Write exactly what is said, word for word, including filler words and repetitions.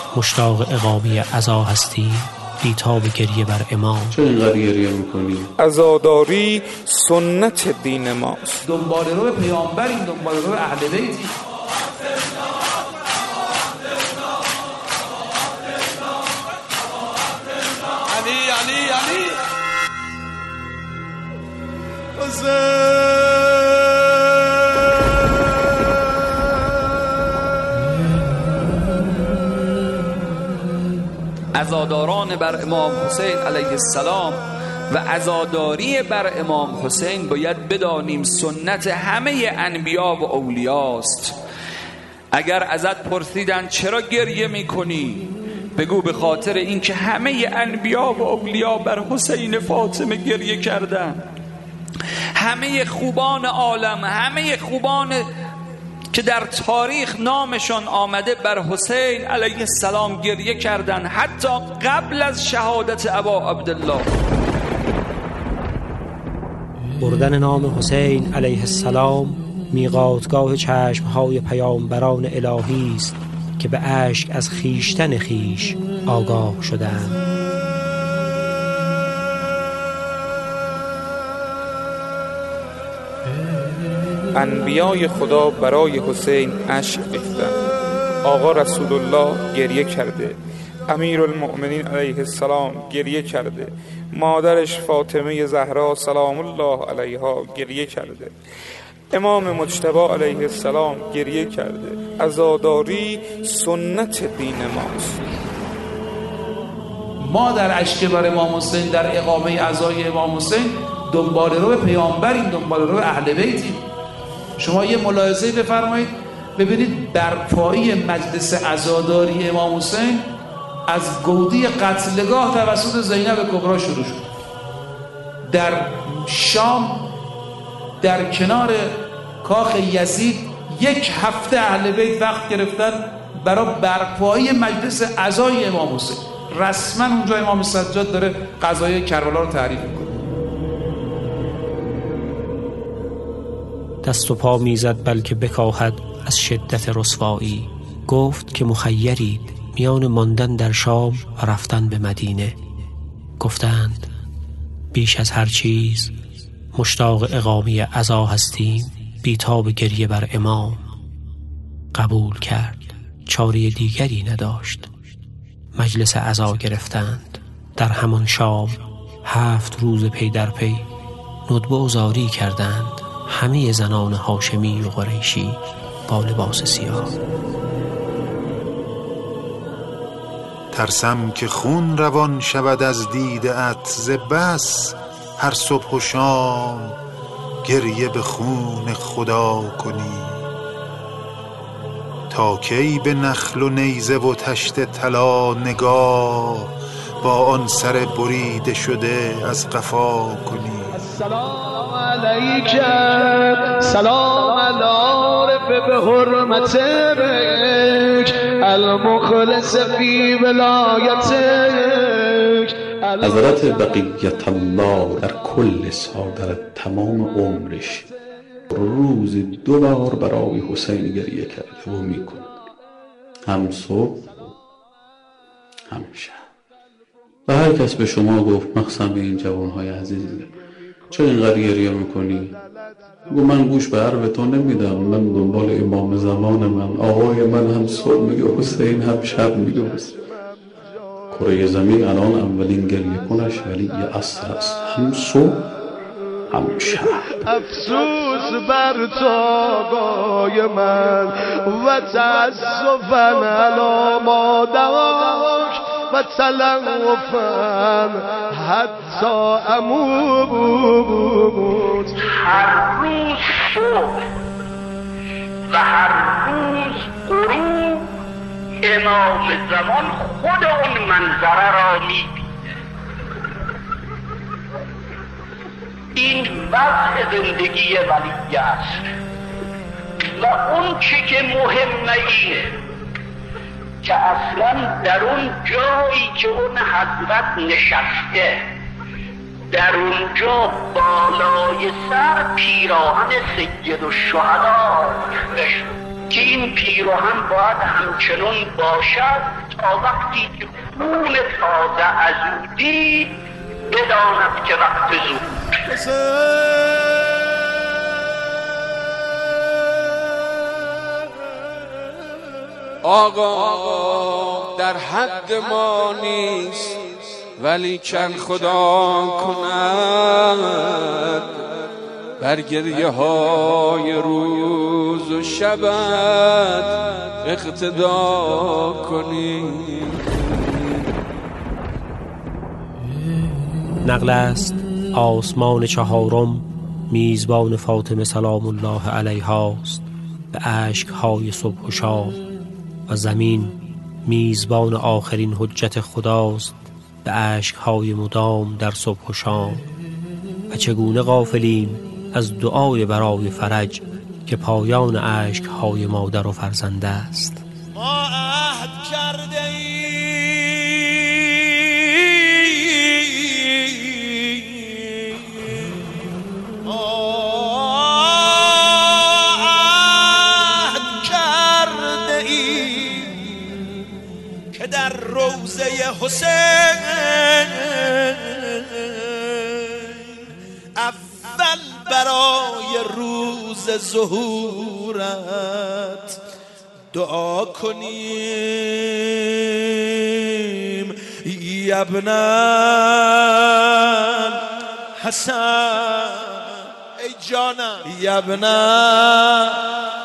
مشتاق اقامه عزا هستیم بی‌تاب گریه بر امام. چرا اینقدر گریه میکنی؟ عزاداری سنت دین ماست. دنبال رو پیامبریم، دنبال رو اهل بیتیم. علی علی علی عزاداران بر امام حسین علیه السلام و عزاداری بر امام حسین باید بدانیم سنت همه انبیا و اولیاست. اگر ازت پرسیدن چرا گریه میکنی، بگو به خاطر اینکه همه انبیا و اولیا بر حسین فاطمه گریه کردن. همه خوبان عالم، همه خوبان که در تاریخ نامشان آمده بر حسین علیه السلام گریه کردن، حتی قبل از شهادت ابا عبدالله. بردن نام حسین علیه السلام میقاتگاه چشمهای پیامبران الهی است که به اشک از خیشتن خیش آگاه شدند. انبیای خدا برای حسین اشک ریختند. آقا رسول الله گریه کرده، امیرالمؤمنین علیه السلام گریه کرده، مادرش فاطمه زهرا سلام الله علیها گریه کرده، امام مجتبی علیه السلام گریه کرده. عزاداری سنت دین ماست. ما در اشک بر امام حسین، در اقامه عزای امام حسین دنبال رو پیامبریم، دنبال رو اهل بیتیم. شما یه ملاحظه بفرمایید ببینید برپایی مجلس عزاداری امام حسین از گودی قتلگاه توسط زینب کبری شروع شد. در شام در کنار کاخ یزید یک هفته اهل بیت وقت گرفتن برای برپایی مجلس عزای امام حسین. رسما اونجا امام سجاد داره قضای کربلا رو تعریف میکنه. دست و پا میزد بلکه بکاهد از شدت رسوایی. گفت که مخیرید میان ماندن در شام و رفتن به مدینه. گفتند بیش از هر چیز مشتاق اقامه عزا هستیم بی‌تاب گریه بر امام. قبول کرد، چاره دیگری نداشت. مجلس عزا گرفتند. در همان شام هفت روز پی در پی ندبه و زاری کردند همه زنان هاشمی و قریشی با لباس سیاه. ترسم که خون روان شود از دیده‌ات ز بس هر صبح و شام گریه به خون خدا کنی. تا کی به نخل و نیزه و تشت طلا نگاه با آن سر بریده شده از قفا کنی. سلام علیک سلام العارف به حرمتک المخلص فی ولایتک. حضرت بقیت الله در کل سال، در تمام عمرش روز دو بار برای حسین گریه کرده و میکنه، هم صبح هم شب. و هر کس به شما گفت، مخصوصا به این جوانهای عزیز، چرا اینقدر گریه میکنی؟ گو من گوش به حرف تو نمیدم، من دنبال امام زمان من، آقای من هم صبح میگه حسین، هم شب میگه حسین. کره زمین الان اولین گریه کنش ولی یه عصر است، هم صبح هم شب. افسوس بر تو آقای من و تأسفاً علی ما دواک و تلوفاً حتی اموت. هر روز صبح و هر روز غروب امام زمان خود اون منظره را می‌بینه. این وضع زندگی ولی است و اون چی که مهمه اینه که اصلا در اون جایی که اون حضرت نشسته، در اونجا بالای سر پیراهن سید الشهدا نشد. که این پیراهن باید همچنان باشد تا وقتی که خون تازه از او دید بداند که وقت زود. آقا در حد ما نیست ولی کن خدا کند بر گریه های روز و شبت اقتدا کنی. نقل است آسمان چهارم میزبان فاطمه سلام الله علیها است به اشک‌های صبح و شام و زمین میزبان آخرین حجت خداست به اشک‌های مدام در صبح و شام. و چگونه غافلیم از دعای برای فرج که پایان اشک‌های مادر و فرزند است. ما عهد کرده ایم که در روضه حسین اول برای روز ظهورت دعا کنیم. ابن حسن ای جانم ابن